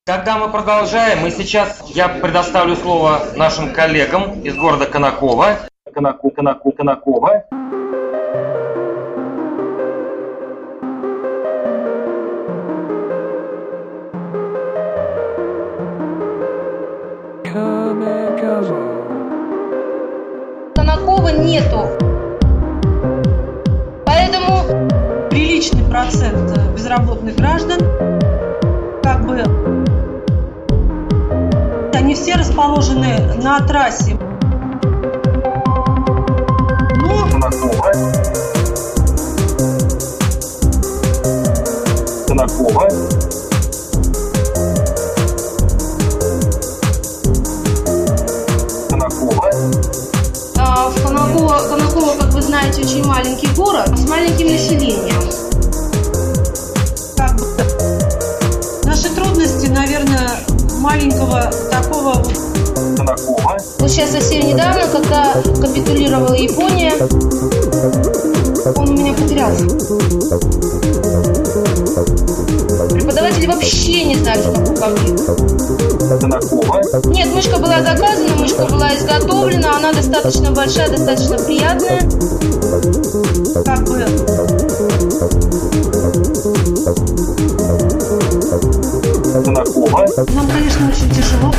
Тогда мы продолжаем, и сейчас я предоставлю слово нашим коллегам из города Конаково. Конаково. Конаково нету. Поэтому приличный процент безработных граждан, они все расположены на трассе. Конаково. Конаково, как вы знаете, очень маленький город с маленьким населением. Наши трудности, наверное, маленького такого. Конаково. Вот сейчас совсем недавно, когда капитулировала Япония, он у меня потерялся. Преподаватели вообще не знают, что такое конфликт. Конаково. Нет, мышка была заказана, мышка была изготовлена, она достаточно большая, достаточно приятная. Конаково. Нам, конечно, очень тяжело.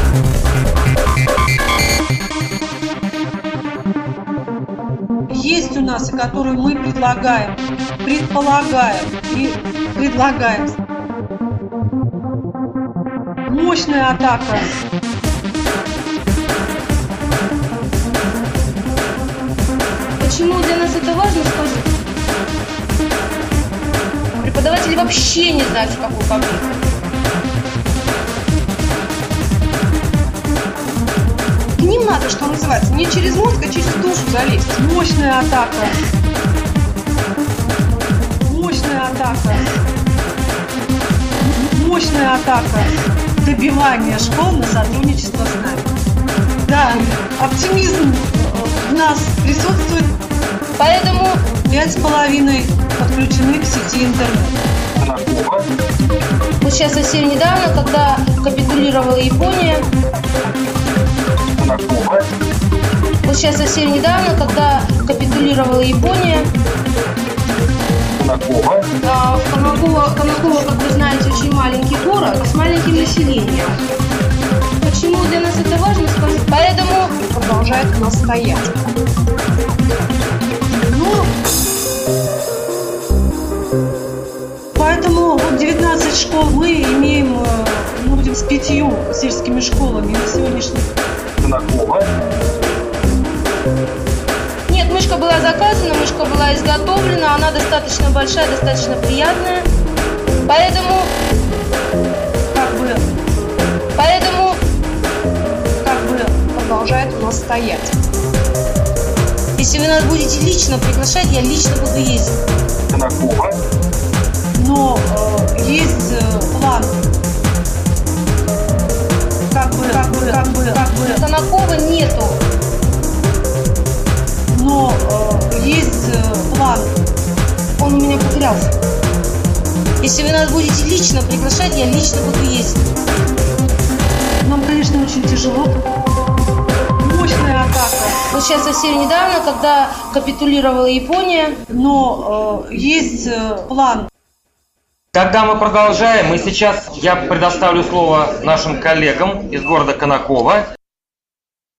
Есть у нас, которые мы предполагаем и предлагаем. Мощная атака. Почему для нас это важно, скажите? Преподаватели вообще не знают, что такое конфликт. К ним надо, что называется, не через мозг, а через душу залезть. Мощная атака. Мощная атака. Мощная атака. Добивание школ на сотрудничество с нами. Да, оптимизм в нас присутствует. Поэтому 5,5 подключены к сети интернет. вот сейчас совсем недавно, когда капитулировала Япония, вот сейчас совсем недавно, когда капитулировала Япония, Конаково, как вы знаете, очень маленький город с маленьким населением. Почему для нас это важно, скажите? Поэтому Продолжает настоять. Поэтому 19 школ мы имеем, будем с 5 сельскими школами на сегодняшний день. нет, мышка была заказана, мышка была изготовлена, она достаточно большая, достаточно приятная. Поэтому продолжает настоять. если вы нас будете лично приглашать, я лично буду ездить. Но есть план. Конаково нету. Но есть план. Он у меня потерялся. Если вы нас будете лично приглашать, я лично буду ездить. Нам, конечно, очень тяжело. Мощная атака. Вот сейчас совсем недавно, когда капитулировала Япония, Но есть план. Тогда мы продолжаем, и сейчас я предоставлю слово нашим коллегам из города Конаково.